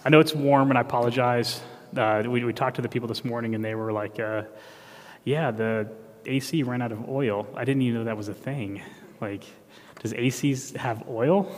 I know it's warm, and I apologize. We talked to the people this morning, and they were like, yeah, the AC ran out of oil. I didn't even know that was a thing. Like, does ACs have oil?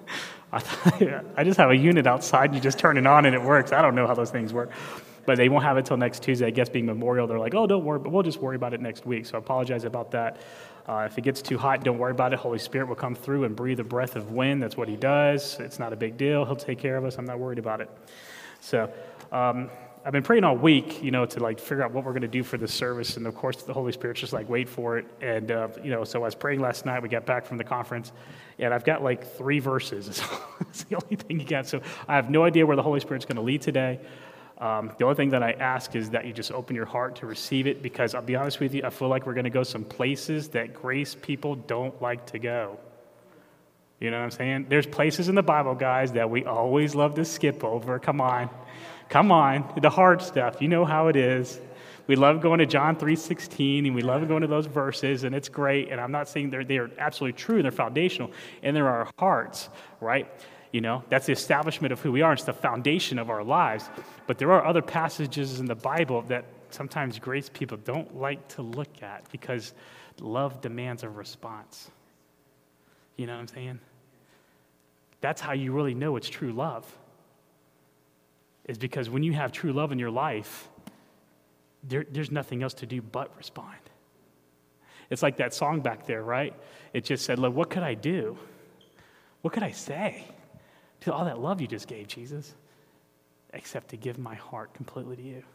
I just have a unit outside, you just turn it on and it works. I don't know how those things work. But they won't have it till next Tuesday. I guess being Memorial, they're like, oh, don't worry, but we'll just worry about it next week. So I apologize about that. If it gets too hot, don't worry about it. Holy Spirit will come through and breathe a breath of wind. That's what he does. It's not a big deal. He'll take care of us. I'm not worried about it. So I've been praying all week, to like figure out what we're going to do for this service. And of course, the Holy Spirit's just like, wait for it. And, so I was praying last night. We got back from the conference, and I've got like 3 verses. It's the only thing you got. So I have no idea where the Holy Spirit's going to lead today. The only thing that I ask is that you just open your heart to receive it, because I'll be honest with you, I feel like we're going to go some places that grace people don't like to go. You know what I'm saying? There's places in the Bible, guys, that we always love to skip over. Come on, the hard stuff. You know how it is. We love going to John 3:16, and we love going to those verses, and it's great. And I'm not saying they are absolutely true, they're foundational, and they're our hearts, right? That's the establishment of who we are. It's the foundation of our lives. But there are other passages in the Bible that sometimes grace people don't like to look at, because love demands a response. You know what I'm saying? That's how you really know it's true love. Is because when you have true love in your life, there's nothing else to do but respond. It's like that song back there, right? It just said, look, what could I do? What could I say to all that love you just gave, Jesus, except to give my heart completely to you?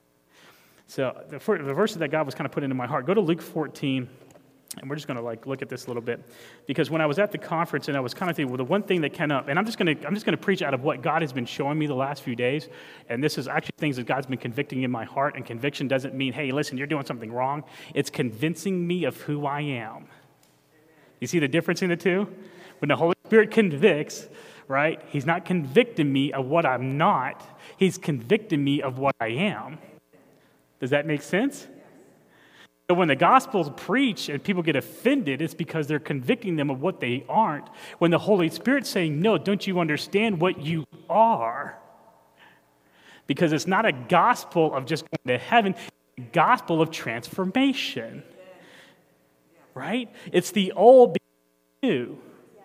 So the verses that God was kind of put into my heart, go to Luke 14, and we're just going to look at this a little bit, because when I was at the conference and I was kind of thinking, well, the one thing that came up, and I'm just going to preach out of what God has been showing me the last few days, and this is actually things that God's been convicting in my heart. And conviction doesn't mean, hey, listen, you're doing something wrong. It's convincing me of who I am. You see the difference in the two? When the Holy Spirit convicts, right? He's not convicting me of what I'm not. He's convicting me of what I am. Does that make sense? So when the gospel's preached and people get offended, it's because they're convicting them of what they aren't. When the Holy Spirit's saying, no, don't you understand what you are? Because it's not a gospel of just going to heaven, it's a gospel of transformation. Right? It's the old being new.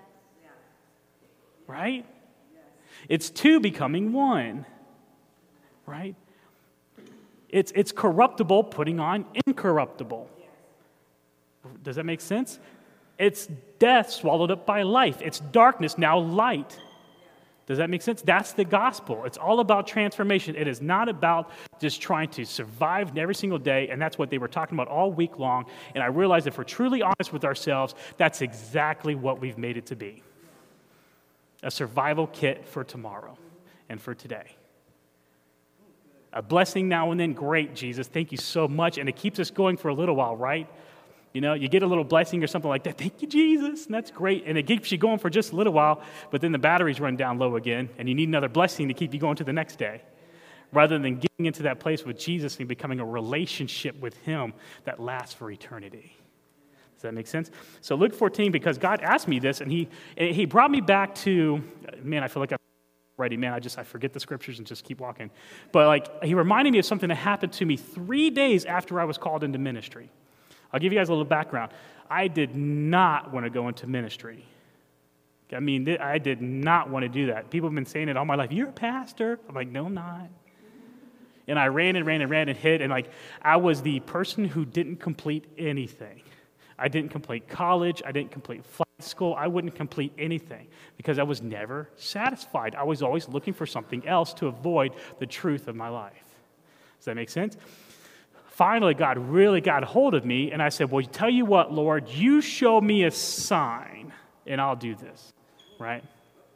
Right? It's 2 becoming 1. Right? It's corruptible putting on incorruptible. Does that make sense? It's death swallowed up by life. It's darkness, now light. Does that make sense? That's the gospel. It's all about transformation. It is not about just trying to survive every single day, and that's what they were talking about all week long. And I realized if we're truly honest with ourselves, that's exactly what we've made it to be. A survival kit for tomorrow and for today. A blessing now and then, great, Jesus, thank you so much. And it keeps us going for a little while, right? You get a little blessing or something like that. Thank you, Jesus, and that's great. And it keeps you going for just a little while, but then the batteries run down low again, and you need another blessing to keep you going to the next day, rather than getting into that place with Jesus and becoming a relationship with him that lasts for eternity. Does that make sense? So Luke 14, because God asked me this, and he brought me back to, man, I feel like I'm ready, man. I forget the scriptures and just keep walking. But he reminded me of something that happened to me 3 days after I was called into ministry. I'll give you guys a little background. I did not want to go into ministry. I did not want to do that. People have been saying it all my life. You're a pastor. I'm like, no, I'm not. And I ran and hid, and I was the person who didn't complete anything. I didn't complete college. I didn't complete flight school. I wouldn't complete anything because I was never satisfied. I was always looking for something else to avoid the truth of my life. Does that make sense? Finally, God really got hold of me, and I said, well, tell you what, Lord, you show me a sign, and I'll do this. Right?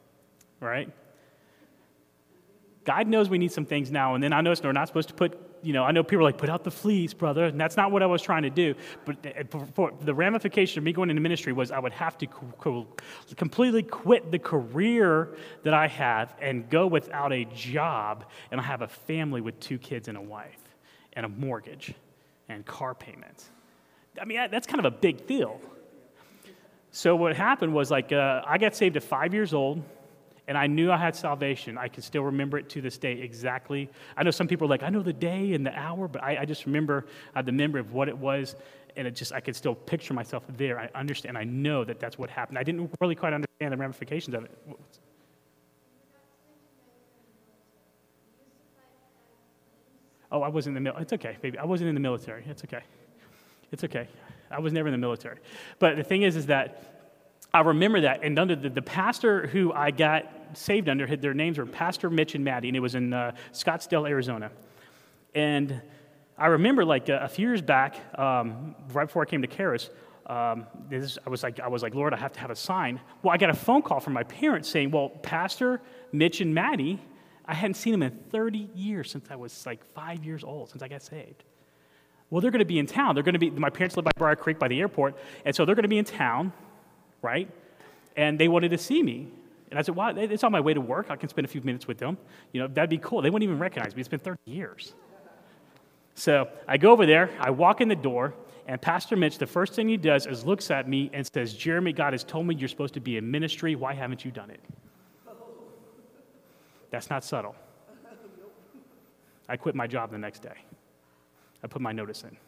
God knows we need some things now, and then I know we're not supposed to put, I know people are like, put out the fleece, brother, and that's not what I was trying to do. But for the ramification of me going into ministry was I would have to completely quit the career that I have and go without a job, and I have a family with 2 kids and a wife and a mortgage and car payments. That's kind of a big deal. So what happened was I got saved at 5 years old, And I knew I had salvation. I can still remember it to this day exactly. I know some people are like, I know the day and the hour, but I just remember, I have the memory of what it was, and I could still picture myself there. I understand. I know that that's what happened. I didn't really quite understand the ramifications of it. Oh, I wasn't in the military. It's okay, baby. I wasn't in the military. It's okay. It's okay. I was never in the military. But the thing is that I remember that, and under the pastor who I got saved under, their names were Pastor Mitch and Maddie, and it was in Scottsdale, Arizona. And I remember like a few years back, right before I came to Charis, I was like, Lord, I have to have a sign. Well, I got a phone call from my parents saying, well, Pastor Mitch and Maddie, I hadn't seen them in 30 years since I was like 5 years old, since I got saved. Well, they're going to be in town. My parents live by Briar Creek by the airport, and so they're going to be in town, right? And they wanted to see me. And I said, well, it's on my way to work. I can spend a few minutes with them. That'd be cool. They wouldn't even recognize me. It's been 30 years. So I go over there. I walk in the door, and Pastor Mitch, the first thing he does is looks at me and says, Jeremy, God has told me you're supposed to be in ministry. Why haven't you done it? That's not subtle. I quit my job the next day. I put my notice in.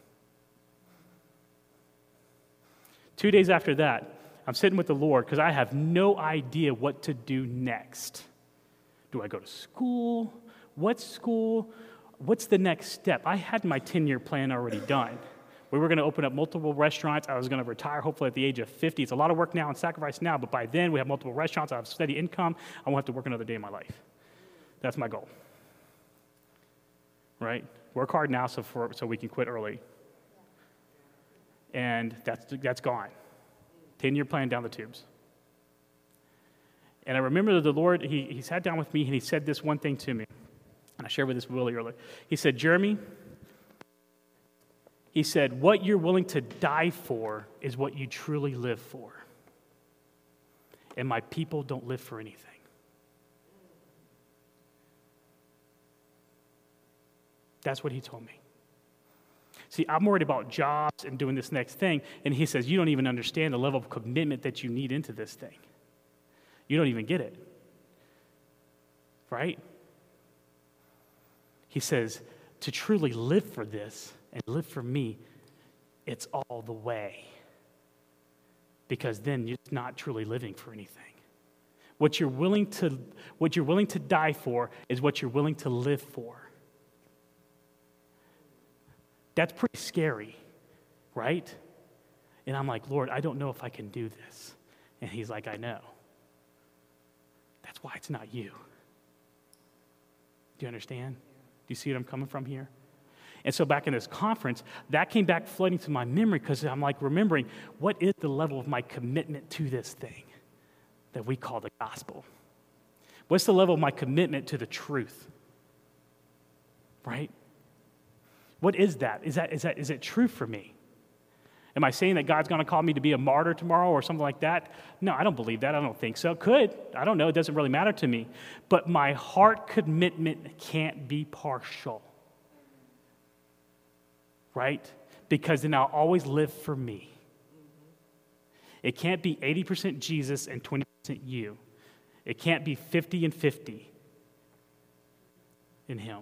2 days after that, I'm sitting with the Lord because I have no idea what to do next. Do I go to school? What school? What's the next step? I had my 10-year plan already done. We were going to open up multiple restaurants. I was going to retire, hopefully, at the age of 50. It's a lot of work now and sacrifice now, but by then, we have multiple restaurants. I have steady income. I won't have to work another day in my life. That's my goal. Right? Work hard now so we can quit early. And that's gone. 10-year plan down the tubes. And I remember that the Lord, he sat down with me and he said this one thing to me. And I shared with this really early. He said, Jeremy, he said, what you're willing to die for is what you truly live for. And my people don't live for anything. That's what he told me. See, I'm worried about jobs and doing this next thing, and he says, you don't even understand the level of commitment that you need into this thing. You don't even get it. Right? He says, to truly live for this and live for me, it's all the way. Because then you're not truly living for anything. What you're willing to die for is what you're willing to live for. That's pretty scary, right? And I'm like, Lord, I don't know if I can do this. And he's like, I know. That's why it's not you. Do you understand? Do you see what I'm coming from here? And so back in this conference, that came back flooding to my memory because I'm like remembering, what is the level of my commitment to this thing that we call the gospel? What's the level of my commitment to the truth? Right? What is that? Is it true for me? Am I saying that God's going to call me to be a martyr tomorrow or something like that? No, I don't believe that. I don't think so. Could. I don't know. It doesn't really matter to me. But my heart commitment can't be partial. Right? Because then I'll always live for me. It can't be 80% Jesus and 20% you. It can't be 50 and 50 in him.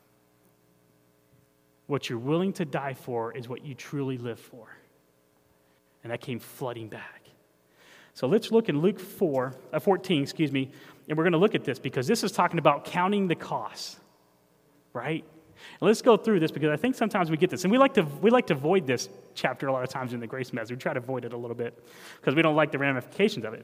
What you're willing to die for is what you truly live for. And that came flooding back. So let's look in Luke 14, and we're going to look at this because this is talking about counting the costs, right? And let's go through this because I think sometimes we get this, and we like to avoid this chapter a lot of times in the grace message. We try to avoid it a little bit because we don't like the ramifications of it.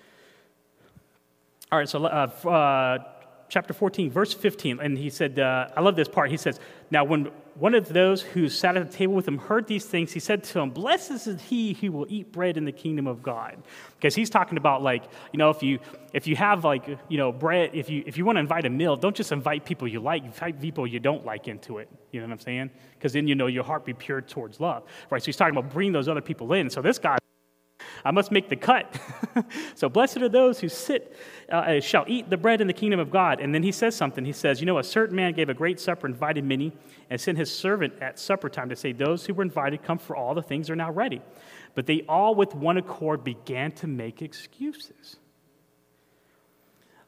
All right, so chapter 14, verse 15, and he said, I love this part. He says, now when one of those who sat at the table with him heard these things, he said to him, blessed is he who will eat bread in the kingdom of God. Because he's talking about if you have bread, if you want to invite a meal, don't just invite people you like, invite people you don't like into it. You know what I'm saying? Because then your heart be pure towards love. Right, so he's talking about bringing those other people in. So this guy, I must make the cut. So blessed are those who shall eat the bread in the kingdom of God. And then he says something. He says, a certain man gave a great supper, invited many, and sent his servant at supper time to say, those who were invited, come, for all the things are now ready. But they all with one accord began to make excuses.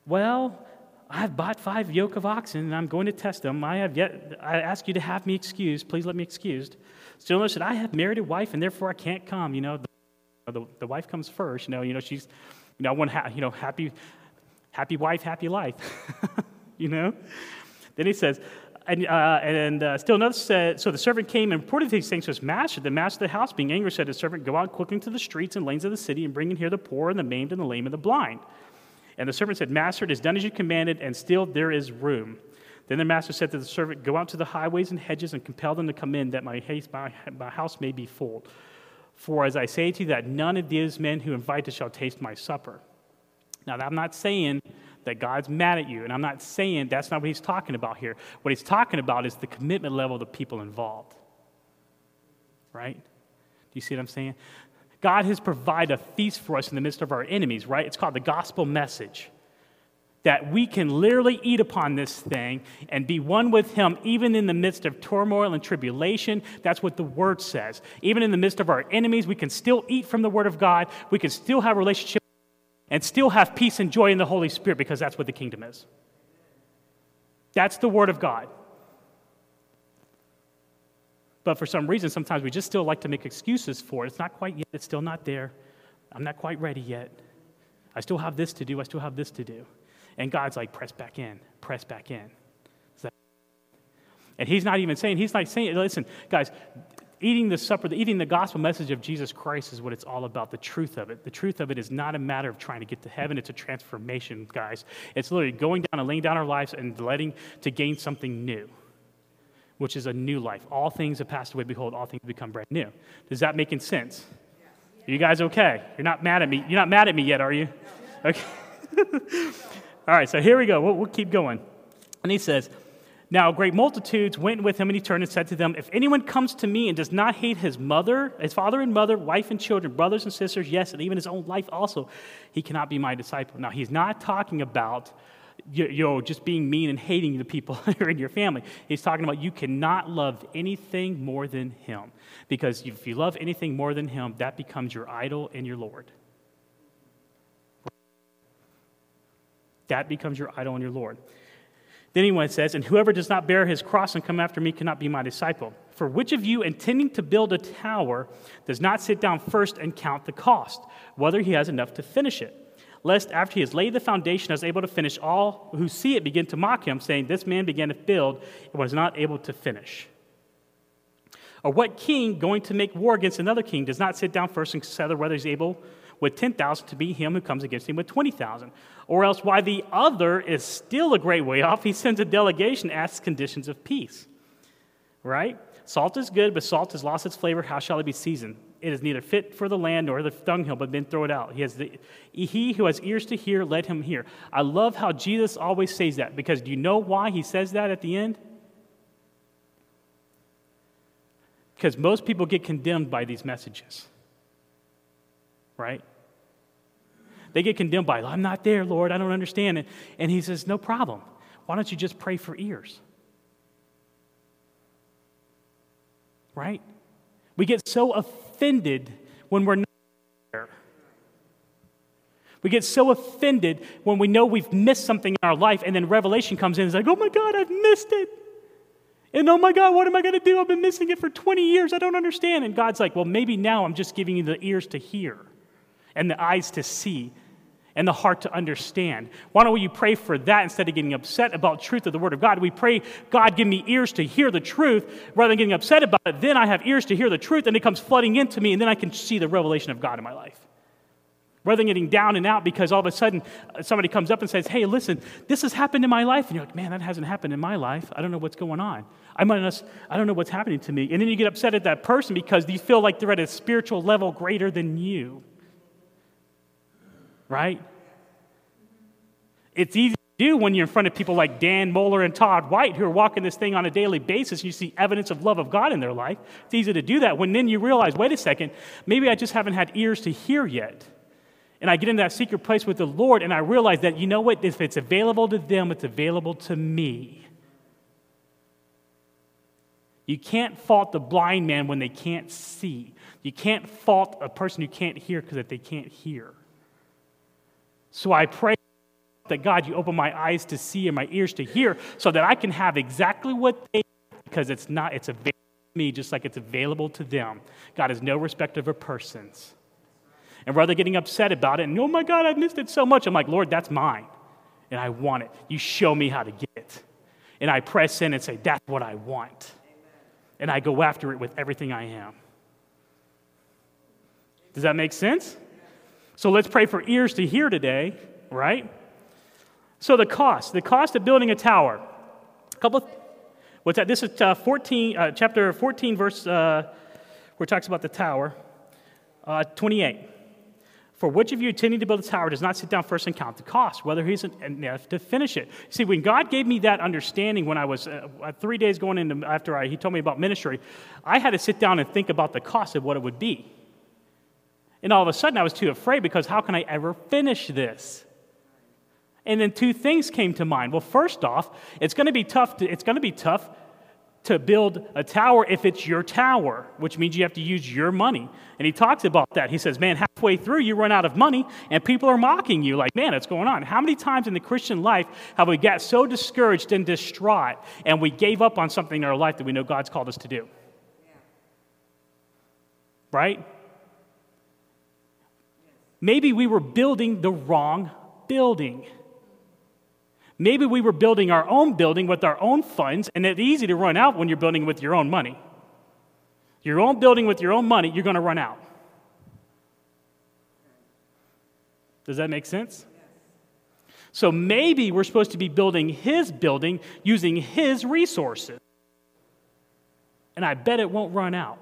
Well, I have bought 5 yoke of oxen, and I'm going to test them. I ask you to have me excused. Please let me excused. Still notice that I have married a wife, and therefore I can't come. The wife comes first. She's, I want happy wife, happy life. Then he says, still notice, so the servant came and reported these things to his master. The master of the house, being angry, said to the servant, go out quickly to the streets and lanes of the city and bring in here the poor and the maimed and the lame and the blind. And the servant said, Master, it is done as you commanded, and still there is room. Then the master said to the servant, go out to the highways and hedges and compel them to come in, that my house may be full. For as I say to you, that none of these men who invite us shall taste my supper. Now, I'm not saying that God's mad at you, and I'm not saying that's not what he's talking about here. What he's talking about is the commitment level of the people involved. Right? Do you see what I'm saying? God has provided a feast for us in the midst of our enemies, right? It's called the gospel message. That we can literally eat upon this thing and be one with him even in the midst of turmoil and tribulation. That's what the word says. Even in the midst of our enemies, we can still eat from the word of God. We can still have a relationship and still have peace and joy in the Holy Spirit, because that's what the kingdom is. That's the word of God. But for some reason, sometimes we just still like to make excuses for it. It's not quite yet. It's still not there. I'm not quite ready yet. I still have this to do. I still have this to do. And God's like, press back in. Press back in. And he's not saying, listen, guys, eating the gospel message of Jesus Christ is what it's all about, the truth of it. The truth of it is not a matter of trying to get to heaven. It's a transformation, guys. It's literally going down and laying down our lives and to gain something new, which is a new life. All things have passed away. Behold, all things become brand new. Does that make sense? Are you guys okay? You're not mad at me. You're not mad at me yet, are you? Okay. All right, so here we go. We'll keep going. And he says, now great multitudes went with him, and he turned and said to them, if anyone comes to me and does not hate his father and mother, wife and children, brothers and sisters, yes, and even his own life also, he cannot be my disciple. Now, he's not talking about just being mean and hating the people who are in your family. He's talking about you cannot love anything more than him. Because if you love anything more than him, that becomes your idol and your Lord. That becomes your idol and your Lord. Then he says, and whoever does not bear his cross and come after me cannot be my disciple. For which of you, intending to build a tower, does not sit down first and count the cost, whether he has enough to finish it? Lest after he has laid the foundation, is able to finish, all who see it begin to mock him, saying, this man began to build and was not able to finish. Or what king, going to make war against another king, does not sit down first and consider whether he's able with 10,000 to beat him who comes against him with 20,000? Or else, why the other is still a great way off, he sends a delegation, asks conditions of peace. Right? Salt is good, but salt has lost its flavor. How shall it be seasoned? It is neither fit for the land nor the dunghill, but then throw it out. He who has ears to hear, let him hear. I love how Jesus always says that, because do you know why he says that at the end? Because most people get condemned by these messages. Right? They get condemned by, I'm not there, Lord, I don't understand it. And he says, no problem. Why don't you just pray for ears? Right? We get so offended when we're not there. We get so offended when we know we've missed something in our life, and then revelation comes in and it's like, oh my God, I've missed it. And oh my God, what am I going to do? I've been missing it for 20 years. I don't understand. And God's like, well, maybe now I'm just giving you the ears to hear and the eyes to see and the heart to understand. Why don't you pray for that instead of getting upset about truth of the Word of God? We pray, God, give me ears to hear the truth rather than getting upset about it. Then I have ears to hear the truth, and it comes flooding into me, and then I can see the revelation of God in my life. Rather than getting down and out because all of a sudden somebody comes up and says, hey, listen, this has happened in my life. And you're like, man, that hasn't happened in my life. I don't know what's going on. I don't know what's happening to me. And then you get upset at that person because you feel like they're at a spiritual level greater than you. Right? It's easy to do when you're in front of people like Dan Moeller and Todd White who are walking this thing on a daily basis and you see evidence of love of God in their life. It's easy to do that when then you realize, wait a second, maybe I just haven't had ears to hear yet. And I get in that secret place with the Lord and I realize that, you know what, if it's available to them, it's available to me. You can't fault the blind man when they can't see. You can't fault a person who can't hear because they can't hear. So I pray that God, you open my eyes to see and my ears to hear so that I can have exactly what they need, because it's available to me just like it's available to them. God is no respecter of persons. And rather getting upset about it, and oh my God, I've missed it so much, I'm like, Lord, that's mine, and I want it. You show me how to get it. And I press in and say, that's what I want. And I go after it with everything I am. Does that make sense? So let's pray for ears to hear today, right? So the cost of building a tower. What's that? This is chapter 14, verse, where it talks about the tower. 28. For which of you intending to build a tower does not sit down first and count the cost, whether he's enough to finish it? See, when God gave me that understanding when I was 3 days going into, after he told me about ministry, I had to sit down and think about the cost of what it would be. And all of a sudden I was too afraid, because how can I ever finish this? And then two things came to mind. Well, first off, it's going to be tough to build a tower if it's your tower, which means you have to use your money. And he talks about that. He says, man, halfway through you run out of money and people are mocking you like, man, what's going on? How many times in the Christian life have we got so discouraged and distraught and we gave up on something in our life that we know God's called us to do? Right? Maybe we were building the wrong building. Maybe we were building our own building with our own funds, and it's easy to run out when you're building with your own money. Your own building with your own money, you're going to run out. Does that make sense? So maybe we're supposed to be building his building using his resources. And I bet it won't run out.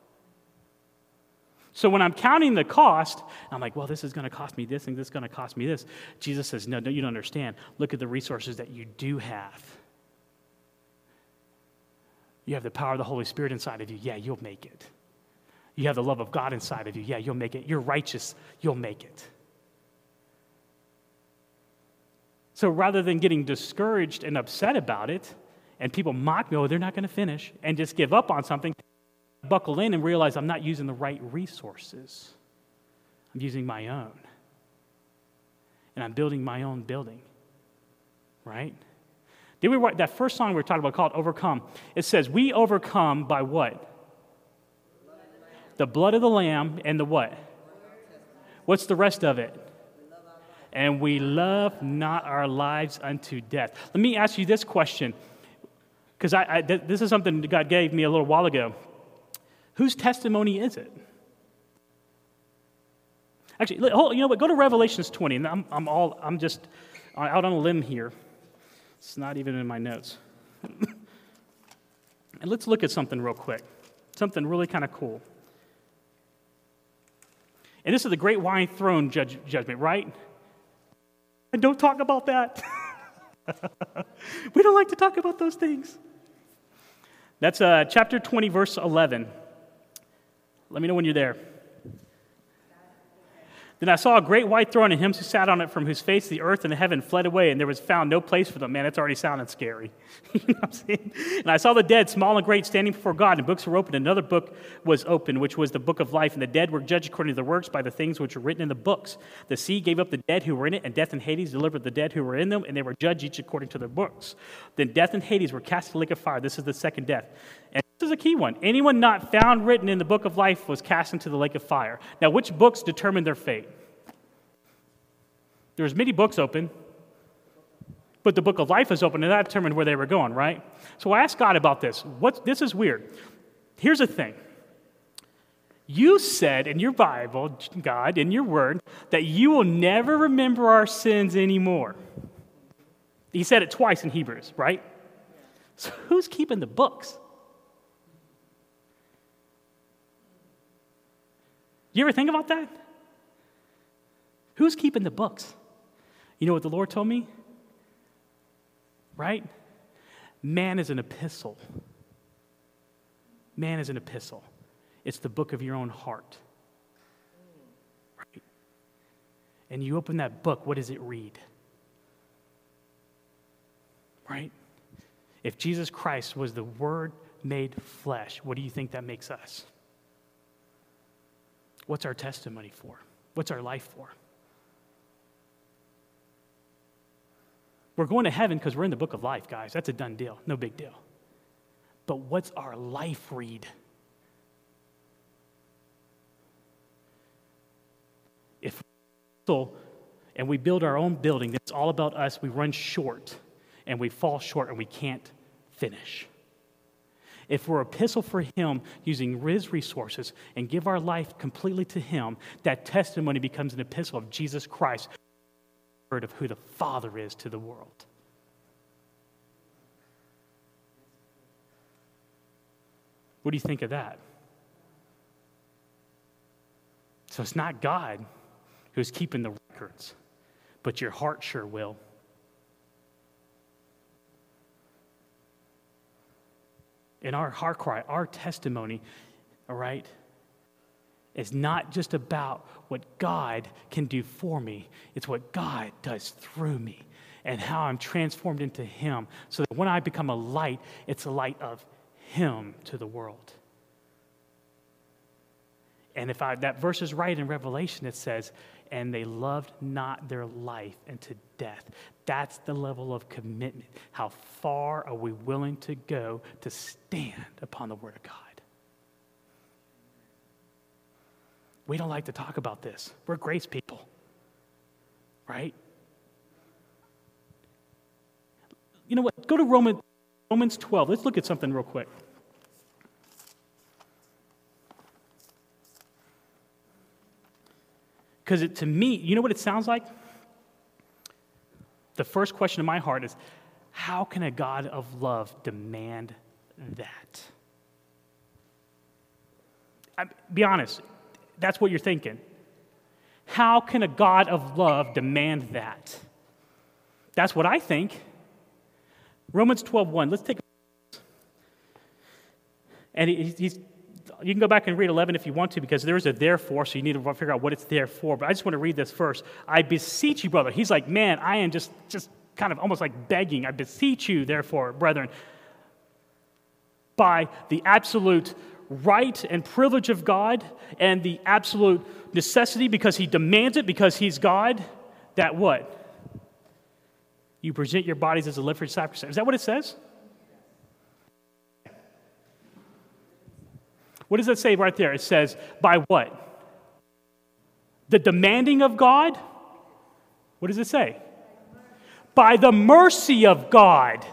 So when I'm counting the cost, I'm like, well, this is going to cost me this, and this is going to cost me this. Jesus says, no, you don't understand. Look at the resources that you do have. You have the power of the Holy Spirit inside of you. Yeah, you'll make it. You have the love of God inside of you. Yeah, you'll make it. You're righteous. You'll make it. So rather than getting discouraged and upset about it, and people mock me, oh, they're not going to finish, and just give up on something, buckle in and realize I'm not using the right resources. I'm using my own. And I'm building my own building. Right? Did we write that first song we were talking about called Overcome? It says, we overcome by what? The blood of the Lamb and the what? What's the rest of it? And we love not our lives unto death. Let me ask you this question, because this is something God gave me a little while ago. Whose testimony is it? Actually, you know what? Go to Revelations 20, and I'm just out on a limb here. It's not even in my notes. And let's look at something real quick. Something really kind of cool. And this is the great white throne judgment, right? And don't talk about that. We don't like to talk about those things. That's chapter 20, verse 11. Let me know when you're there. Then I saw a great white throne and him who sat on it, from whose face the earth and the heaven fled away, and there was found no place for them. Man, it's already sounding scary. You know what I'm saying? And I saw the dead, small and great, standing before God, and books were opened. Another book was opened, which was the book of life, and the dead were judged according to their works by the things which were written in the books. The sea gave up the dead who were in it, and death and Hades delivered the dead who were in them, and they were judged each according to their books. Then death and Hades were cast into the lake of fire. This is the second death. And this is a key one. Anyone not found written in the book of life was cast into the lake of fire. Now, which books determined their fate? There was many books open, but the book of life was open, and that determined where they were going, right? So I asked God about this. This is weird. Here's the thing. You said in your Bible, God, in your word, that you will never remember our sins anymore. He said it twice in Hebrews, right? So who's keeping the books? You ever think about that? Who's keeping the books? You know what the Lord told me? Right? Man is an epistle. Man is an epistle. It's the book of your own heart. Right? And you open that book, what does it read? Right? If Jesus Christ was the Word made flesh, what do you think that makes us? What's our testimony for? What's our life for? We're going to heaven because we're in the book of life, guys. That's a done deal. No big deal. But what's our life read? If and we build our own building that's all about us, we run short and we fall short and we can't finish. If we're an epistle for Him using His resources and give our life completely to Him, that testimony becomes an epistle of Jesus Christ, word of who the Father is to the world. What do you think of that? So it's not God who's keeping the records, but your heart sure will. And our heart cry, our testimony, all right, is not just about what God can do for me. It's what God does through me and how I'm transformed into Him so that when I become a light, it's a light of Him to the world. And if that verse is right in Revelation, it says, and they loved not their life unto death. That's the level of commitment. How far are we willing to go to stand upon the Word of God? We don't like to talk about this. We're grace people, right? You know what? Go to Romans 12. Let's look at something real quick. Because to me, you know what it sounds like? The first question in my heart is, how can a God of love demand that? Be honest, that's what you're thinking. How can a God of love demand that? That's what I think. Romans 12:1. Let's take a and you can go back and read 11 if you want to, because there is a therefore, so you need to figure out what it's there for. But I just want to read this first. I beseech you, brother. He's like, man, I am just kind of almost like begging. I beseech you, therefore, brethren, by the absolute right and privilege of God and the absolute necessity because He demands it, because He's God, that what? You present your bodies as a living sacrifice. Is that what it says? What does it say right there? It says, by what? The demanding of God? What does it say? By the mercy of God.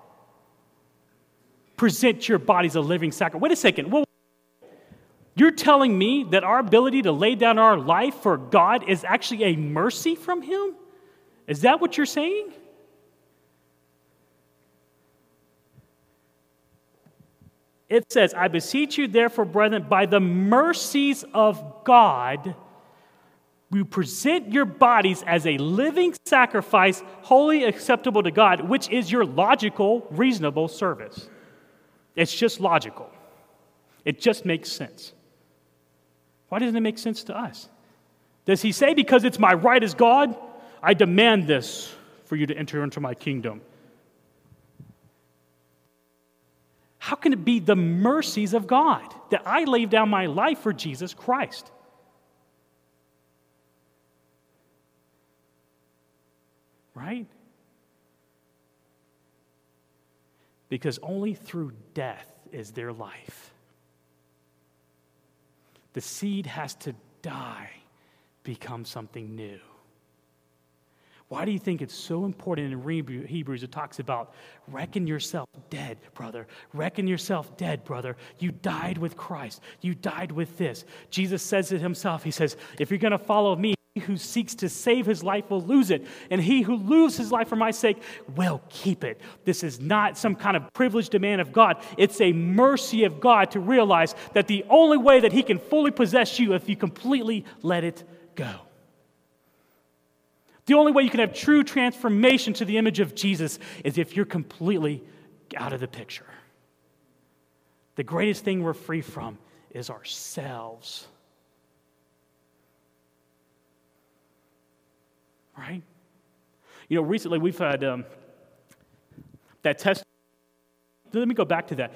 Present your bodies a living sacrifice. Wait a second. Well, you're telling me that our ability to lay down our life for God is actually a mercy from Him? Is that what you're saying? It says, I beseech you, therefore, brethren, by the mercies of God, you present your bodies as a living sacrifice, wholly acceptable to God, which is your logical, reasonable service. It's just logical. It just makes sense. Why doesn't it make sense to us? Does He say, because it's my right as God, I demand this for you to enter into my kingdom? How can it be the mercies of God that I lay down my life for Jesus Christ? Right? Because only through death is there life. The seed has to die, become something new. Why do you think it's so important in Hebrews? It talks about reckon yourself dead, brother. Reckon yourself dead, brother. You died with Christ. You died with this. Jesus says it Himself. He says, if you're going to follow me, he who seeks to save his life will lose it. And he who loses his life for my sake will keep it. This is not some kind of privileged demand of God. It's a mercy of God to realize that the only way that He can fully possess you if you completely let it go. The only way you can have true transformation to the image of Jesus is if you're completely out of the picture. The greatest thing we're free from is ourselves. Right? You know, recently we've had that test. Let me go back to that.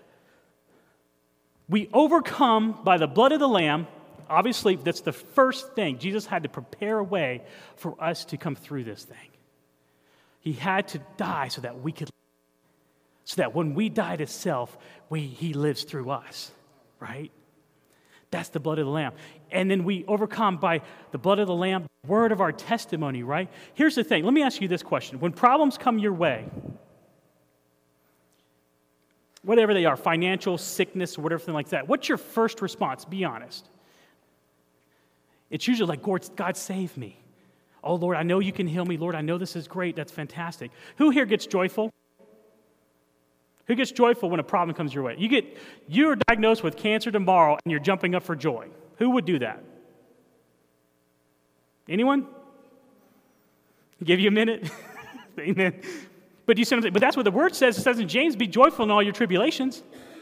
We overcome by the blood of the Lamb. Obviously, that's the first thing. Jesus had to prepare a way for us to come through this thing. He had to die so that we could, so that when we die to self, he lives through us, right? That's the blood of the Lamb. And then we overcome by the blood of the Lamb, the word of our testimony, right? Here's the thing. Let me ask you this question. When problems come your way, whatever they are, financial, sickness, whatever like that, what's your first response? Be honest. It's usually like, God, save me. Oh, Lord, I know you can heal me. Lord, I know this is great. That's fantastic. Who here gets joyful? Who gets joyful when a problem comes your way? You're diagnosed with cancer tomorrow and you're jumping up for joy. Who would do that? Anyone? Give you a minute? Amen. But you see what I'm saying? But that's what the word says. It says in James, be joyful in all your tribulations. It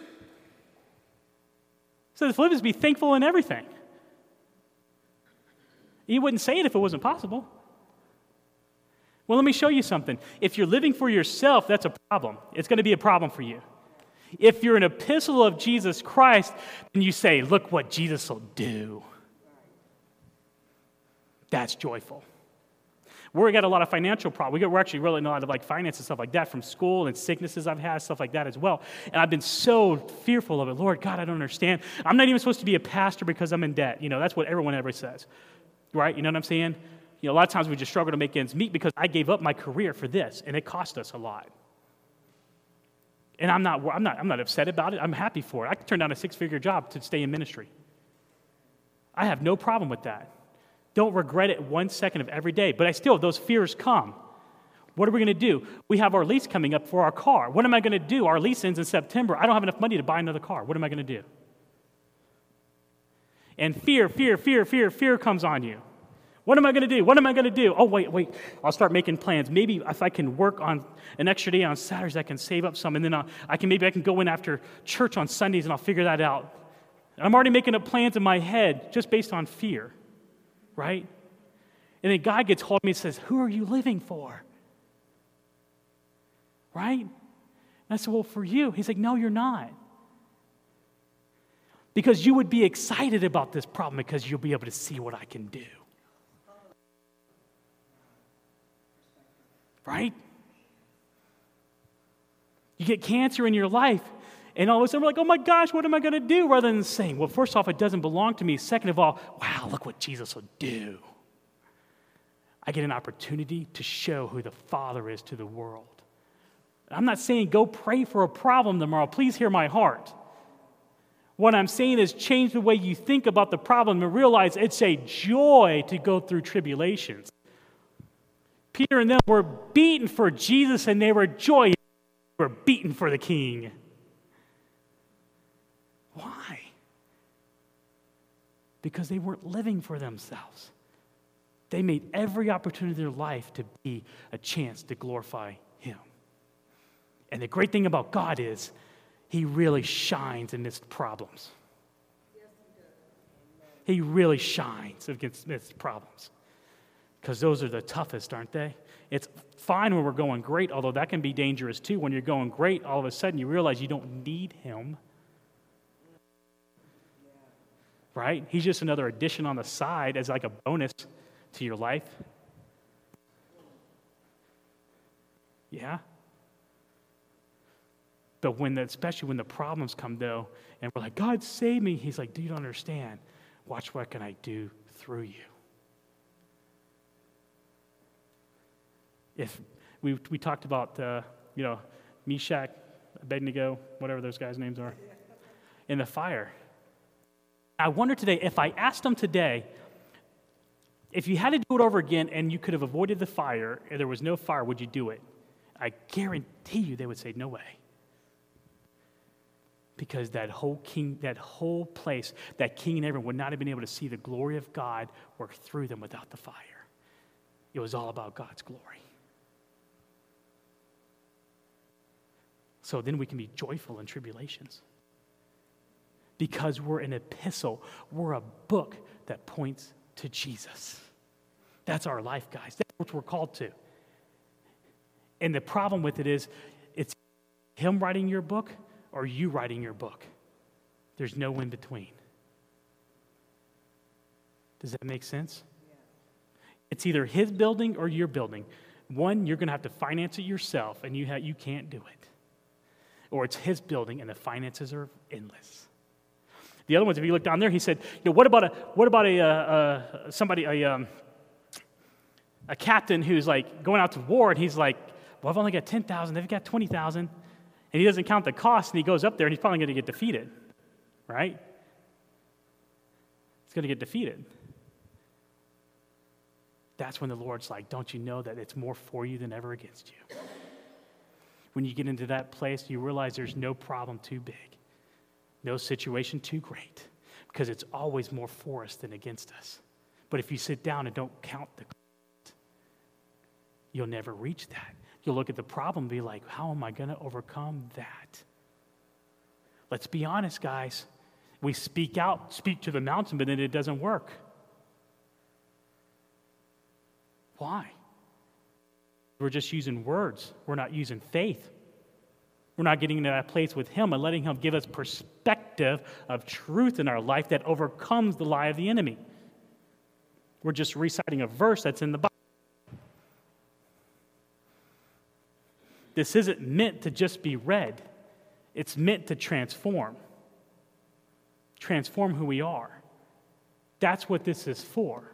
says in Philippians, be thankful in everything. He wouldn't say it if it wasn't possible. Well, let me show you something. If you're living for yourself, that's a problem. It's going to be a problem for you. If you're an epistle of Jesus Christ, then you say, look what Jesus will do. That's joyful. We got a lot of financial problems. We're actually really in a lot of like finance and stuff like that from school and sicknesses I've had, stuff like that as well. And I've been so fearful of it. Lord, God, I don't understand. I'm not even supposed to be a pastor because I'm in debt. That's what everyone ever says. Right? You know what I'm saying? A lot of times we just struggle to make ends meet because I gave up my career for this, and it cost us a lot. And I'm not upset about it. I'm happy for it. I could turn down a 6-figure job to stay in ministry. I have no problem with that. Don't regret it 1 second of every day. But those fears come. What are we going to do? We have our lease coming up for our car. What am I going to do? Our lease ends in September. I don't have enough money to buy another car. What am I going to do? And fear comes on you. What am I going to do? What am I going to do? Oh, wait. I'll start making plans. Maybe if I can work on an extra day on Saturdays, I can save up some, and then I can go in after church on Sundays, and I'll figure that out. And I'm already making up plans in my head just based on fear, right? And then God gets hold of me and says, who are you living for? Right? And I said, well, for you. He's like, no, you're not. Because you would be excited about this problem because you'll be able to see what I can do. Right? You get cancer in your life, and all of a sudden we're like, oh my gosh, what am I going to do? Rather than saying, well, first off, it doesn't belong to me. Second of all, wow, look what Jesus will do. I get an opportunity to show who the Father is to the world. I'm not saying go pray for a problem tomorrow. Please hear my heart. What I'm saying is change the way you think about the problem and realize it's a joy to go through tribulations. Peter and them were beaten for Jesus, and they were joyous. They were beaten for the King. Why? Because they weren't living for themselves. They made every opportunity in their life to be a chance to glorify Him. And the great thing about God is He really shines amidst problems. He really shines amidst problems. Because those are the toughest, aren't they? It's fine when we're going great, although that can be dangerous too. When you're going great, all of a sudden you realize you don't need Him. Right? He's just another addition on the side as like a bonus to your life. Yeah? But especially when the problems come though, and we're like, God save me. He's like, do you understand? Watch what can I do through you. If we talked about, Meshach, Abednego, whatever those guys' names are, in the fire. I wonder today, if I asked them today, if you had to do it over again and you could have avoided the fire and there was no fire, would you do it? I guarantee you they would say, no way. Because that whole place, that king and everyone would not have been able to see the glory of God work through them without the fire. It was all about God's glory. So then we can be joyful in tribulations. Because we're an epistle. We're a book that points to Jesus. That's our life, guys. That's what we're called to. And the problem with it is, it's Him writing your book or you writing your book. There's no in between. Does that make sense? Yeah. It's either His building or your building. One, you're going to have to finance it yourself, and you can't do it. Or it's his building, and the finances are endless. The other ones, if you look down there, he said, what about a captain who's like going out to war, and he's like, well, I've only got 10,000, they've got 20,000, and he doesn't count the cost, and he goes up there, and he's probably going to get defeated, right? He's going to get defeated. That's when the Lord's like, don't you know that it's more for you than ever against you? When you get into that place, you realize there's no problem too big, no situation too great, because it's always more for us than against us. But if you sit down and don't count the cost, you'll never reach that. You'll look at the problem and be like, how am I going to overcome that? Let's be honest, guys. We speak to the mountain, but then it doesn't work. Why? We're just using words. We're not using faith. We're not getting into that place with him and letting him give us perspective of truth in our life that overcomes the lie of the enemy. We're just reciting a verse that's in the Bible. This isn't meant to just be read. It's meant to transform. Transform who we are. That's what this is for.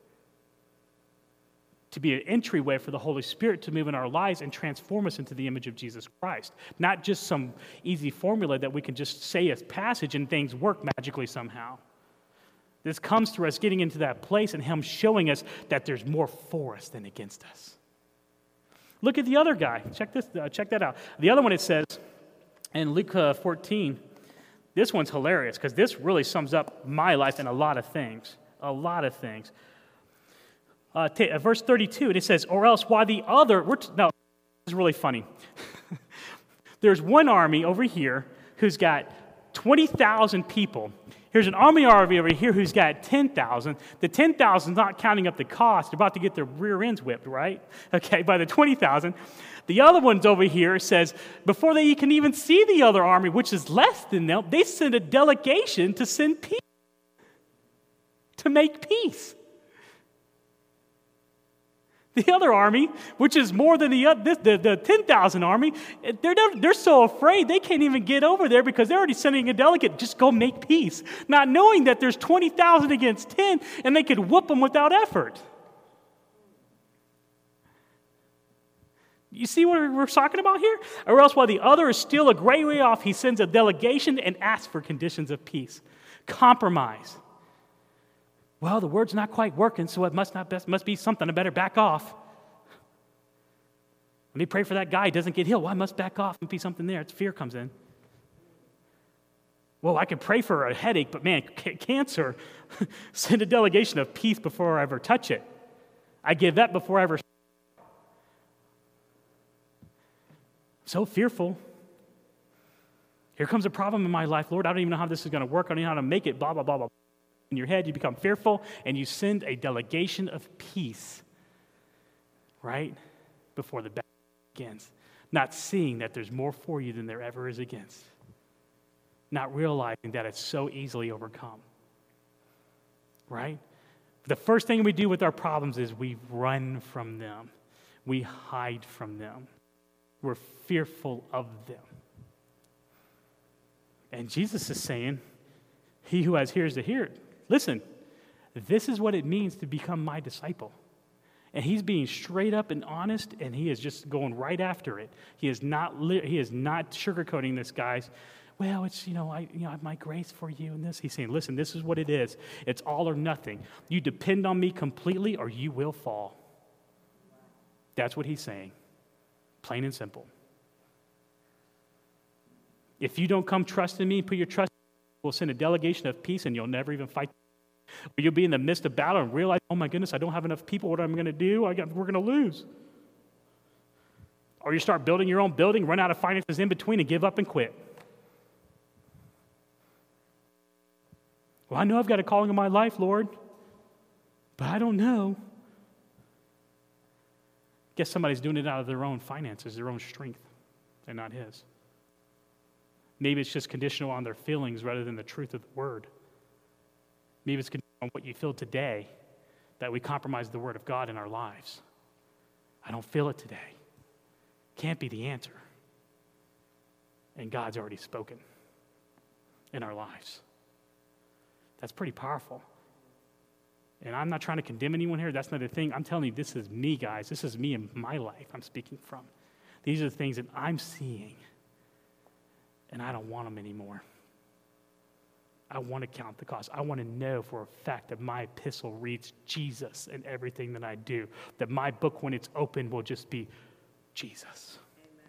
To be an entryway for the Holy Spirit to move in our lives and transform us into the image of Jesus Christ. Not just some easy formula that we can just say a passage and things work magically somehow. This comes through us getting into that place and him showing us that there's more for us than against us. Look at the other guy. Check that out. The other one, it says in Luke 14, this one's hilarious because this really sums up my life in a lot of things. A lot of things. Verse 32, and it says, or else why the other, no, this is really funny. There's one army over here who's got 20,000 people. Here's an army over here who's got 10,000. The 10,000 is not counting up the cost. They're about to get their rear ends whipped, right? Okay, by the 20,000. The other one's over here says, before they can even see the other army, which is less than them, they send a delegation to send peace, to make peace. The other army, which is more than the 10,000 army, they're so afraid they can't even get over there because they're already sending a delegate, just go make peace, not knowing that there's 20,000 against 10 and they could whoop them without effort. You see what we're talking about here? Or else while the other is still a great way off, he sends a delegation and asks for conditions of peace. Compromise. Well, the word's not quite working, so it must be something. I better back off. Let me pray for that guy. He doesn't get healed. Well, I must back off. Must be something there. It's fear comes in. Well, I could pray for a headache, but man, cancer. Send a delegation of peace before I ever touch it. I give that before I ever. So fearful. Here comes a problem in my life. Lord, I don't even know how this is going to work. I don't know how to make it. Blah, blah, blah, blah. In your head, you become fearful, and you send a delegation of peace, right, before the battle begins. Not seeing that there's more for you than there ever is against. Not realizing that it's so easily overcome, right? The first thing we do with our problems is we run from them. We hide from them. We're fearful of them. And Jesus is saying, he who has ears to hear, listen, this is what it means to become my disciple. And he's being straight up and honest, and he is just going right after it. He is not sugarcoating this, guys. Well, it's, I have my grace for you and this. He's saying, listen, this is what it is. It's all or nothing. You depend on me completely or you will fall. That's what he's saying. Plain and simple. If you don't come trust in me, put your trust in me, we'll send a delegation of peace and you'll never even fight. Or you'll be in the midst of battle and realize, oh my goodness, I don't have enough people. What am I going to do? We're going to lose. Or you start building your own building, run out of finances in between and give up and quit. Well, I know I've got a calling in my life, Lord, but I don't know. Guess somebody's doing it out of their own finances, their own strength, and not his. Maybe it's just conditional on their feelings rather than the truth of the word. Maybe it's conditional on what you feel today that we compromise the word of God in our lives. I don't feel it today. Can't be the answer. And God's already spoken in our lives. That's pretty powerful. And I'm not trying to condemn anyone here. That's not the thing. I'm telling you, this is me, guys. This is me in my life I'm speaking from. These are the things that I'm seeing. And I don't want them anymore. I want to count the cost. I want to know for a fact that my epistle reads Jesus in everything that I do. That my book, when it's open, will just be Jesus. Amen.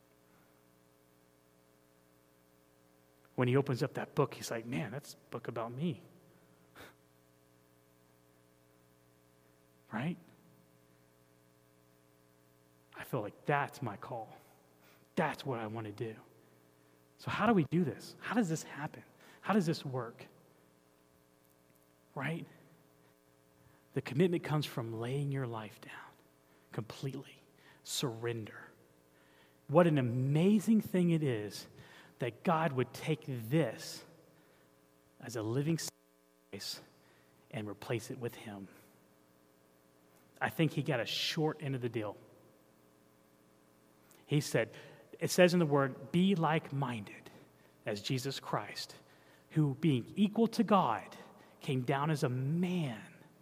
When he opens up that book, he's like, man, that's a book about me. Right? I feel like that's my call. That's what I want to do. So how do we do this? How does this happen? How does this work? Right? The commitment comes from laying your life down completely. Surrender. What an amazing thing it is that God would take this as a living sacrifice and replace it with him. I think he got a short end of the deal. He said, it says in the word, be like-minded as Jesus Christ, who being equal to God, came down as a man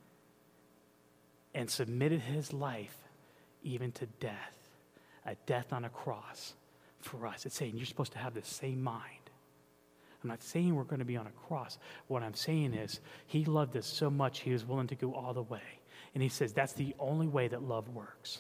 and submitted his life even to death, a death on a cross for us. It's saying you're supposed to have the same mind. I'm not saying we're going to be on a cross. What I'm saying is he loved us so much he was willing to go all the way. And he says that's the only way that love works.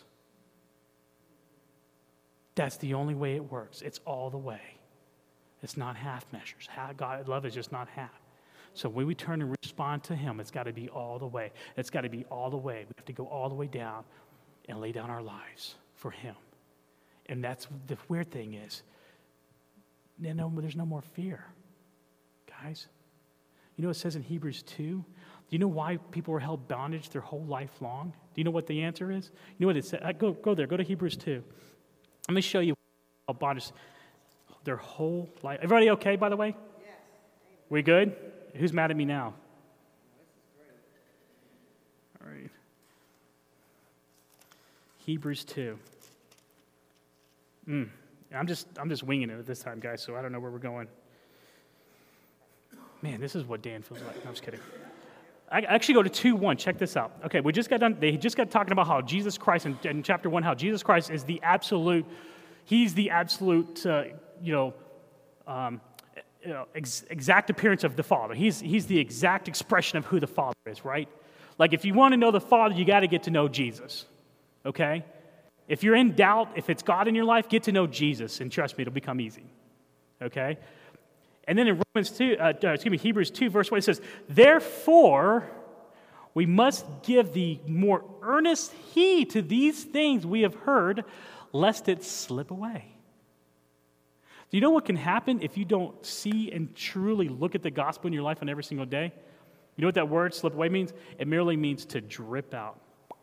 That's the only way it works. It's all the way. It's not half measures. God, love is just not half. So when we turn and respond to him, it's got to be all the way. It's got to be all the way. We have to go all the way down and lay down our lives for him. And that's the weird thing is, there's no more fear, guys. You know what it says in Hebrews 2? Do you know why people were held bondage their whole life long? Do you know what the answer is? You know what it says? Go there. Go to Hebrews 2. Let me show you how bondage their whole life. Everybody okay, by the way? Yes. We good? Who's mad at me now? All right. Hebrews 2. I'm just winging it at this time, guys, so I don't know where we're going. Man, this is what Dan feels like. No, I'm just kidding. I actually go to 2:1. Check this out. Okay, we just got done. They just got talking about how Jesus Christ in chapter 1, how Jesus Christ is the absolute. He's the absolute, exact appearance of the Father. He's the exact expression of who the Father is, right? Like if you want to know the Father, you got to get to know Jesus. Okay? If you're in doubt, if it's God in your life, get to know Jesus, and trust me, it'll become easy. Okay? And then in Hebrews 2, verse 1, it says, therefore, we must give the more earnest heed to these things we have heard, lest it slip away. Do you know what can happen if you don't see and truly look at the gospel in your life on every single day? You know what that word, slip away, means? It merely means to drip out.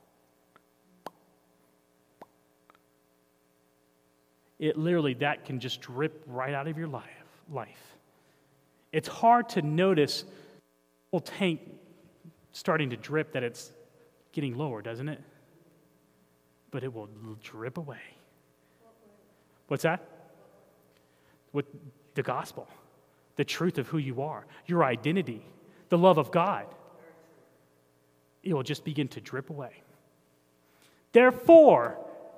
It literally, that can just drip right out of your life. It's hard to notice the whole tank starting to drip, that it's getting lower, doesn't it? But it will drip away. What's that? With the gospel, the truth of who you are, your identity, the love of God. It will just begin to drip away. Therefore,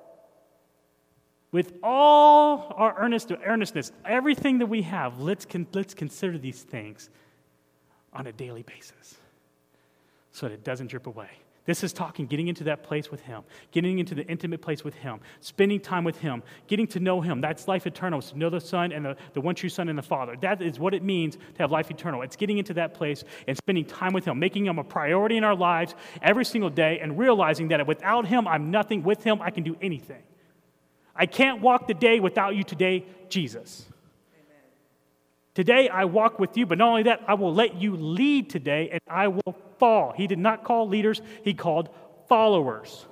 with all our earnestness, everything that we have, let's consider these things on a daily basis so that it doesn't drip away. This is talking, getting into that place with him, getting into the intimate place with him, spending time with him, getting to know him. That's life eternal. It's to know the Son and the one true Son and the Father. That is what it means to have life eternal. It's getting into that place and spending time with him, making him a priority in our lives every single day, and realizing that without him, I'm nothing. With him, I can do anything. I can't walk the day without you today, Jesus. Amen. Today I walk with you, but not only that, I will let you lead today, and I will fall. He did not call leaders, he called followers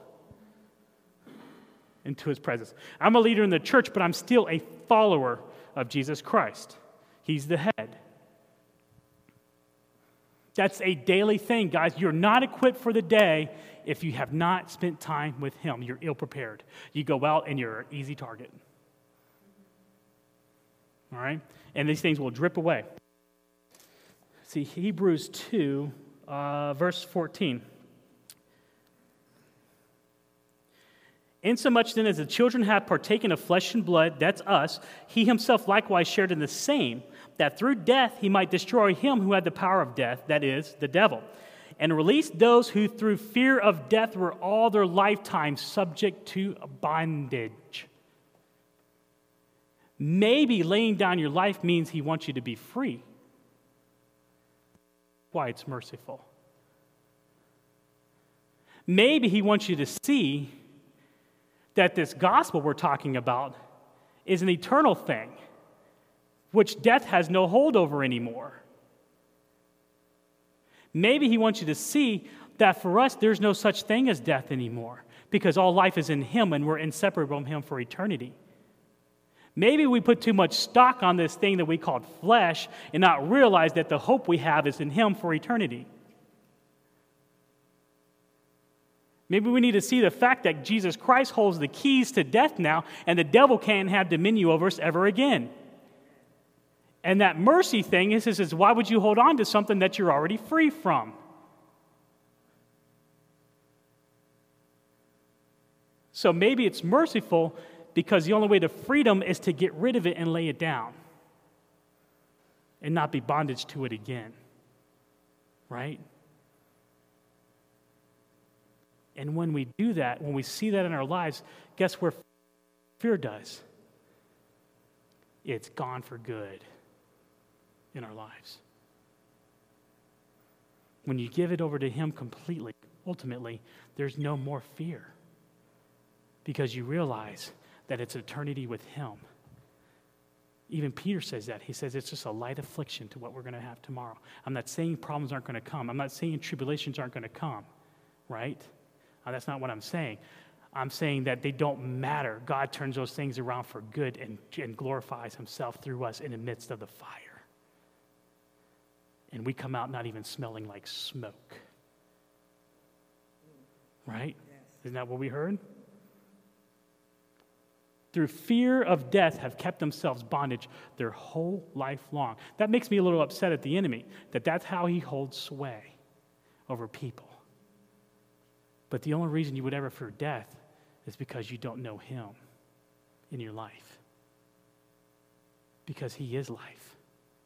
into his presence. I'm a leader in the church, but I'm still a follower of Jesus Christ. He's the head. That's a daily thing, guys. You're not equipped for the day if you have not spent time with him. You're ill-prepared. You go out and you're an easy target. All right? And these things will drip away. See, Hebrews 2, verse 14. Insomuch then as the children have partaken of flesh and blood, that's us, he himself likewise shared in the same, that through death he might destroy him who had the power of death, that is, the devil, and release those who through fear of death were all their lifetime subject to bondage. Maybe laying down your life means he wants you to be free. Why it's merciful. Maybe he wants you to see that this gospel we're talking about is an eternal thing, which death has no hold over anymore. Maybe he wants you to see that for us, there's no such thing as death anymore, because all life is in him and we're inseparable from him for eternity. Maybe we put too much stock on this thing that we call flesh and not realize that the hope we have is in him for eternity. Maybe we need to see the fact that Jesus Christ holds the keys to death now, and the devil can't have dominion over us ever again. And that mercy thing is why would you hold on to something that you're already free from? So maybe it's merciful because the only way to freedom is to get rid of it and lay it down and not be bondage to it again. Right? And when we do that, when we see that in our lives, guess where fear does? It's gone for good in our lives. When you give it over to him completely, ultimately, there's no more fear because you realize that it's eternity with him. Even Peter says that. He says it's just a light affliction to what we're going to have tomorrow. I'm not saying problems aren't going to come. I'm not saying tribulations aren't going to come, right? That's not what I'm saying. I'm saying that they don't matter. God turns those things around for good and glorifies himself through us in the midst of the fire. And we come out not even smelling like smoke. Right? Yes. Isn't that what we heard? Through fear of death have kept themselves bondage their whole life long. That makes me a little upset at the enemy, that's how he holds sway over people. But the only reason you would ever fear death is because you don't know him in your life. Because he is life.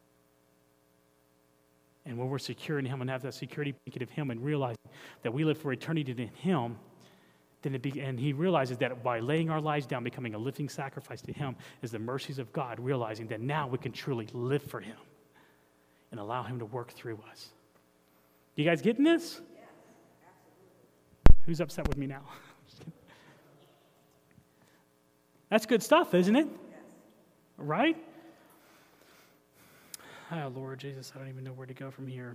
And when we're secure in him and have that security blanket of him and realizing that we live for eternity in him, and he realizes that by laying our lives down, becoming a living sacrifice to him is the mercies of God, realizing that now we can truly live for him and allow him to work through us. You guys getting this? Who's upset with me now? That's good stuff, isn't it? Yes. Right? Oh, Lord Jesus, I don't even know where to go from here.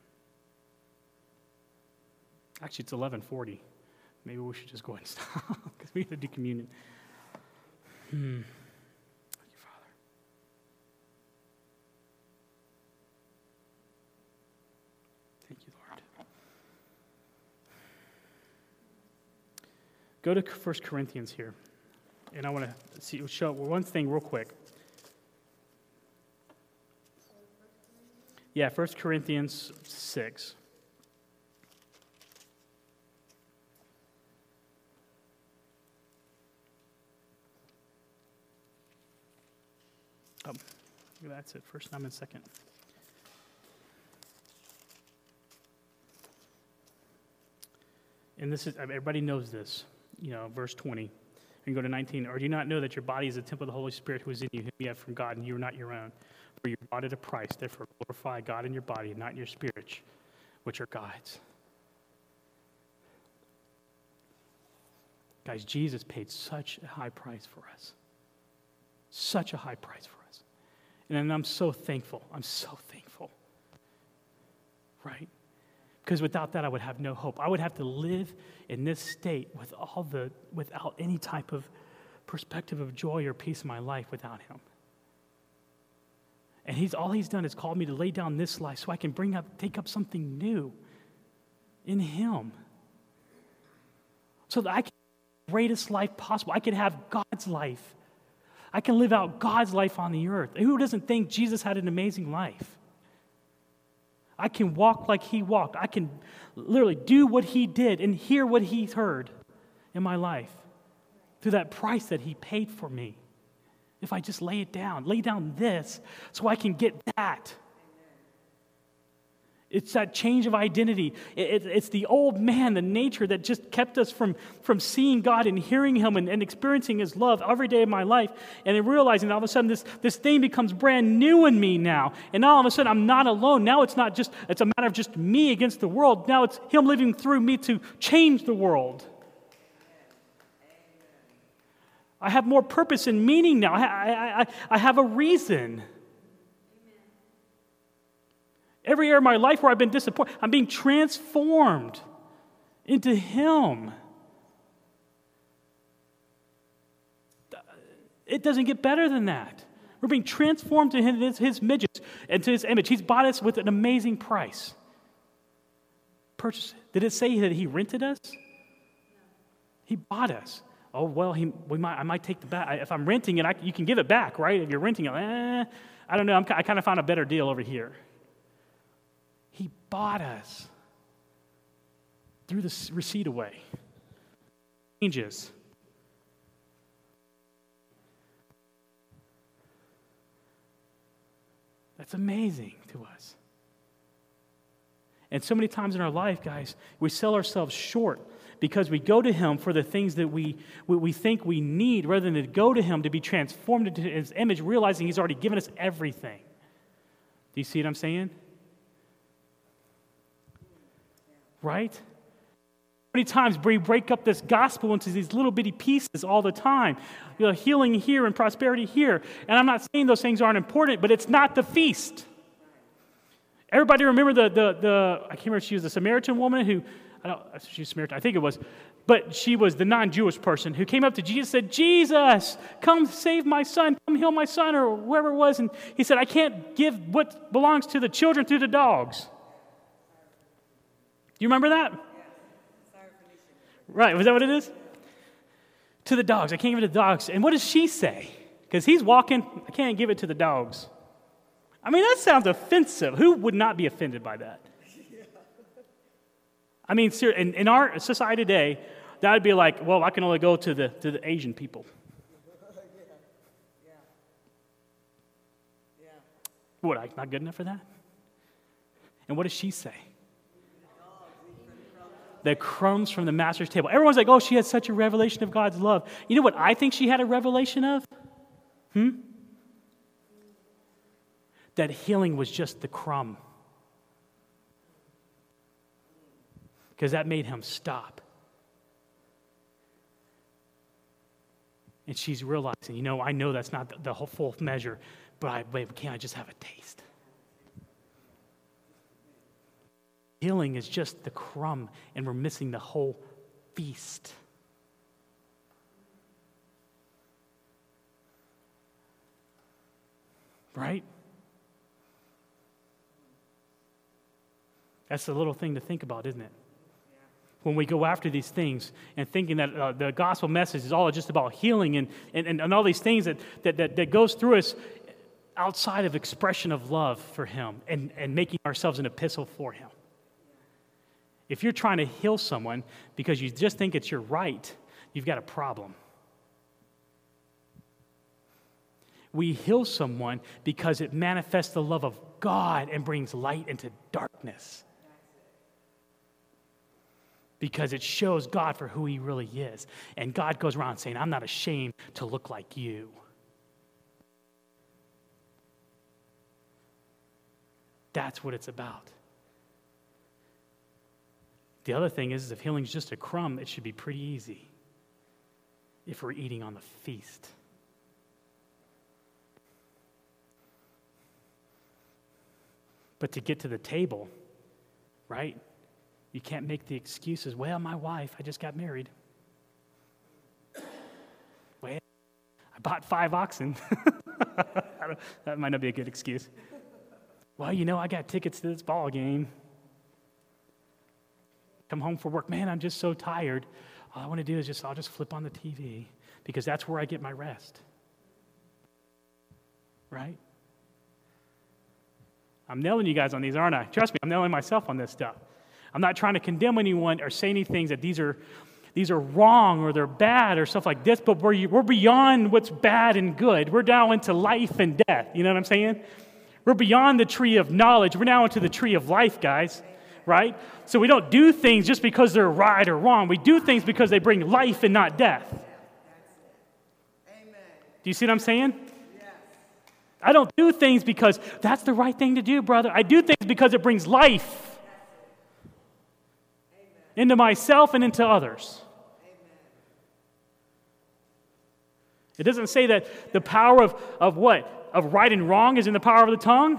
Actually, it's 11:40. Maybe we should just go ahead and stop because we have to do communion. Thank you, Father. Thank you, Lord. Go to 1 Corinthians here. And I want to show one thing real quick. Yeah, 1 Corinthians 6. Oh, that's it. First, I'm in second. And this is, everybody knows this, verse 20. And go to 19. Or do you not know that your body is a temple of the Holy Spirit who is in you, whom you have from God, and you are not your own? For you are bought at a price. Therefore, glorify God in your body, and not in your spirit, which are God's. Guys, Jesus paid such a high price for us. Such a high price for us. And I'm so thankful. I'm so thankful. Right? Because without that, I would have no hope. I would have to live in this state without any type of perspective of joy or peace in my life without him. And all he's done is called me to lay down this life so I can take up something new in him. So that I can have the greatest life possible. I can have God's life. I can live out God's life on the earth. Who doesn't think Jesus had an amazing life? I can walk like he walked. I can literally do what he did and hear what he heard in my life through that price that he paid for me. If I just lay down this so I can get that. It's that change of identity. It's the old man, the nature that just kept us from seeing God and hearing him and experiencing his love every day of my life. And then realizing all of a sudden this thing becomes brand new in me now. And all of a sudden I'm not alone. Now it's a matter of just me against the world. Now it's him living through me to change the world. I have more purpose and meaning now. I have a reason. Every area of my life where I've been disappointed, I'm being transformed into him. It doesn't get better than that. We're being transformed to his image, and to his image. He's bought us with an amazing price. Purchase it. Did it say that he rented us? He bought us. Oh, well, I might take the back. If I'm renting it, you can give it back, right? If you're renting it, I don't know. I kind of found a better deal over here. He bought us. Threw the receipt away. Changes. That's amazing to us. And so many times in our life, guys, we sell ourselves short because we go to him for the things that we think we need rather than to go to him to be transformed into his image, realizing he's already given us everything. Do you see what I'm saying? Right? How many times we break up this gospel into these little bitty pieces all the time? Healing here and prosperity here. And I'm not saying those things aren't important, but it's not the feast. Everybody remember I can't remember if she was the Samaritan woman who, she was Samaritan, I think it was, but she was the non-Jewish person who came up to Jesus and said, Jesus, come save my son, come heal my son, or whoever it was. And he said, I can't give what belongs to the children to the dogs. Do you remember that? Right, was that what it is? To the dogs. I can't give it to the dogs. And what does she say? Because he's walking, I can't give it to the dogs. I mean, that sounds offensive. Who would not be offended by that? I mean, in our society today, that would be like, well, I can only go to the Asian people. What, I'm not good enough for that? And what does she say? The crumbs from the master's table. Everyone's like, oh, she had such a revelation of God's love. You know what I think she had a revelation of? That healing was just the crumb. Because that made him stop. And she's realizing, I know that's not the whole full measure, but can't I just have a taste? Healing is just the crumb, and we're missing the whole feast. Right? That's a little thing to think about, isn't it? When we go after these things and thinking that the gospel message is all just about healing and all these things that goes through us outside of expression of love for him and making ourselves an epistle for him. If you're trying to heal someone because you just think it's your right, you've got a problem. We heal someone because it manifests the love of God and brings light into darkness. Because it shows God for who he really is. And God goes around saying, I'm not ashamed to look like you. That's what it's about. The other thing is if healing's just a crumb, it should be pretty easy if we're eating on the feast. But to get to the table, right? You can't make the excuses, well, my wife, I just got married. Well, I bought 5 oxen. That might not be a good excuse. Well, I got tickets to this ball game. Come home from work, man, I'm just so tired. All I want to do is I'll just flip on the TV because that's where I get my rest. Right? I'm nailing you guys on these, aren't I? Trust me, I'm nailing myself on this stuff. I'm not trying to condemn anyone or say any things that these are wrong or they're bad or stuff like this, but we're beyond what's bad and good. We're now into life and death. You know what I'm saying? We're beyond the tree of knowledge. We're now into the tree of life, guys. Right? So we don't do things just because they're right or wrong. We do things because they bring life and not death. Do you see what I'm saying? I don't do things because that's the right thing to do, brother. I do things because it brings life into myself and into others. It doesn't say that the power of what? Of right and wrong is in the power of the tongue.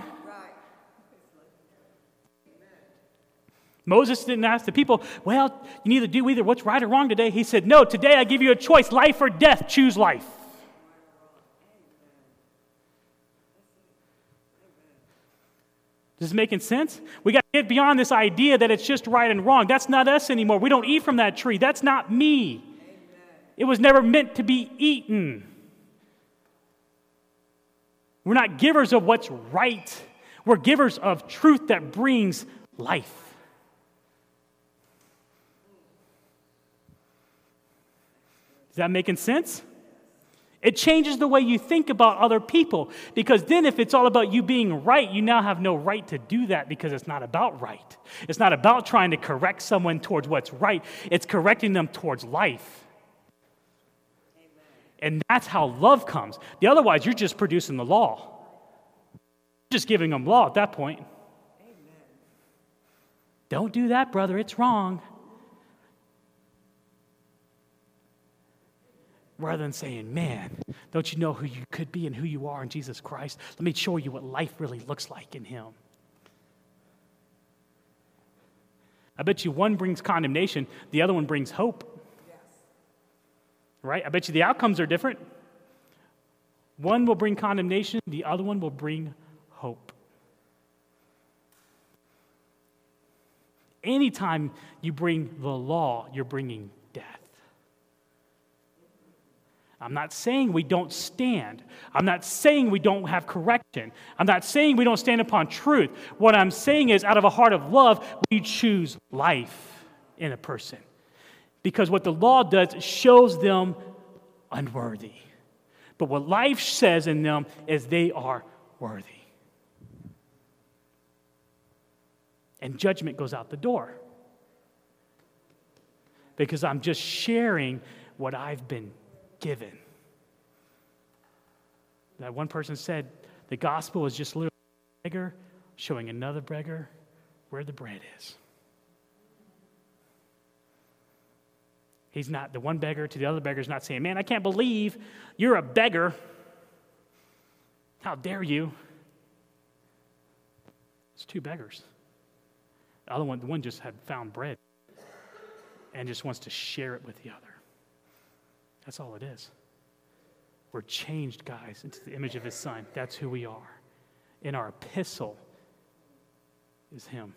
Moses didn't ask the people, well, you need to do either what's right or wrong today. He said, no, today I give you a choice, life or death. Choose life. Is this making sense? We got to get beyond this idea that it's just right and wrong. That's not us anymore. We don't eat from that tree. That's not me. It was never meant to be eaten. We're not givers of what's right. We're givers of truth that brings life. Is that making sense? It changes the way you think about other people, because then if it's all about you being right, you now have no right to do that because it's not about right. It's not about trying to correct someone towards what's right. It's correcting them towards life. Amen. And that's how love comes. Otherwise, you're just producing the law. You're just giving them law at that point. Amen. Don't do that, brother. It's wrong. Rather than saying, man, don't you know who you could be and who you are in Jesus Christ? Let me show you what life really looks like in Him. I bet you one brings condemnation, the other one brings hope. Yes. Right? I bet you the outcomes are different. One will bring condemnation, the other one will bring hope. Anytime you bring the law, you're bringing death. I'm not saying we don't stand. I'm not saying we don't have correction. I'm not saying we don't stand upon truth. What I'm saying is, out of a heart of love, we choose life in a person. Because what the law does, it shows them unworthy. But what life says in them is they are worthy. And judgment goes out the door. Because I'm just sharing what I've been given. That one person said the gospel is just literally a beggar showing another beggar where the bread is. He's not, the one beggar to the other beggar is not saying, man, I can't believe you're a beggar. How dare you? It's two beggars. The one just had found bread and just wants to share it with the other. That's all it is. We're changed, guys, into the image of His Son. That's who we are. And our epistle is Him.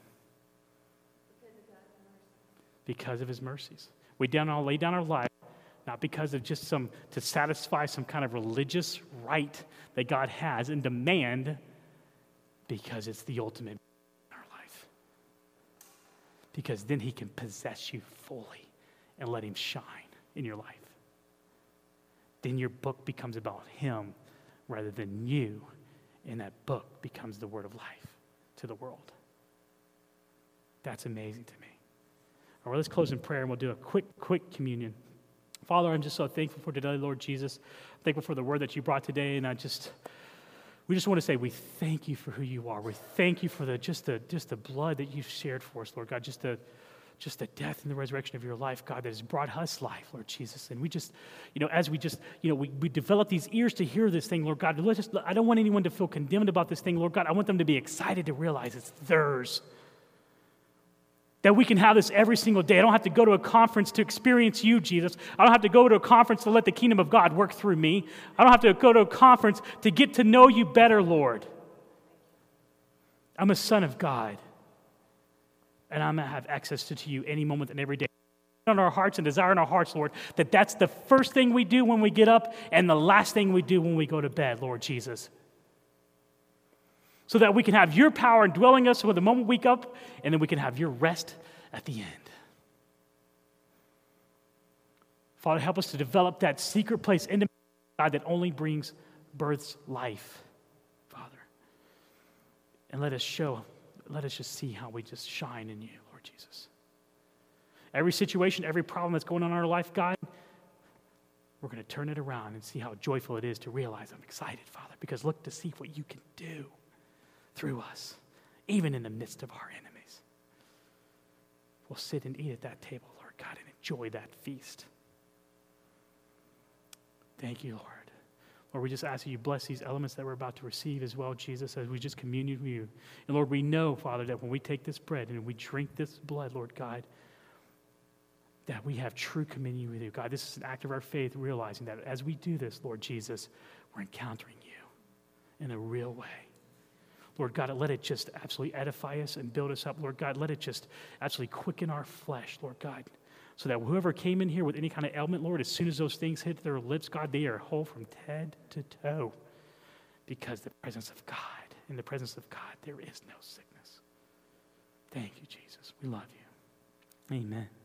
Because of His mercies. We lay down our life, not because of just to satisfy some kind of religious right that God has and demand, because it's the ultimate in our life. Because then He can possess you fully and let Him shine in your life. Then your book becomes about Him rather than you, and that book becomes the word of life to the world. That's amazing to me. All right, let's close in prayer, and we'll do a quick communion. Father, I'm just so thankful for today, Lord Jesus. I'm thankful for the word that you brought today, and we just want to say we thank you for who you are. We thank you for the blood that you've shared for us, Lord God, just the death and the resurrection of your life, God, that has brought us life, Lord Jesus. And we just, as we develop these ears to hear this thing, Lord God, I don't want anyone to feel condemned about this thing, Lord God. I want them to be excited to realize it's theirs. That we can have this every single day. I don't have to go to a conference to experience you, Jesus. I don't have to go to a conference to let the kingdom of God work through me. I don't have to go to a conference to get to know you better, Lord. I'm a son of God. And I'm going to have access to you any moment and every day. On our hearts and desire in our hearts, Lord, that's the first thing we do when we get up and the last thing we do when we go to bed, Lord Jesus. So that we can have your power indwelling us with the moment we wake up, and then we can have your rest at the end. Father, help us to develop that secret place in God that only brings birth's life, Father. And let us just see how we just shine in you, Lord Jesus. Every situation, every problem that's going on in our life, God, we're going to turn it around and see how joyful it is to realize I'm excited, Father, because look to see what you can do through us, even in the midst of our enemies. We'll sit and eat at that table, Lord God, and enjoy that feast. Thank you, Lord. Lord, we just ask that you bless these elements that we're about to receive as well, Jesus, as we just commune with you. And Lord, we know, Father, that when we take this bread and we drink this blood, Lord God, that we have true communion with you. God, this is an act of our faith, realizing that as we do this, Lord Jesus, we're encountering you in a real way. Lord God, let it just absolutely edify us and build us up. Lord God, let it just absolutely quicken our flesh, Lord God, so that whoever came in here with any kind of ailment, Lord, as soon as those things hit their lips, God, they are whole from head to toe, because the presence of God, in the presence of God, there is no sickness. Thank you, Jesus. We love you. Amen.